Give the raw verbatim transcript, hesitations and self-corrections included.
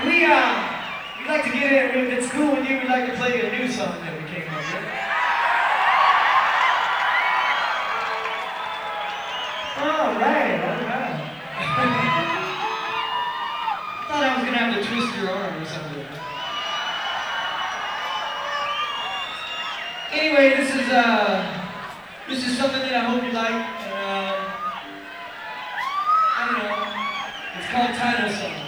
We, uh, we'd like to get in, if it's cool with you, we'd like to play a new song that we came up with. All right, all right. I thought I was going to have to twist your arm or something. Anyway, this is, uh, this is something that I hope you like. And, uh, I don't know. It's called Title Song.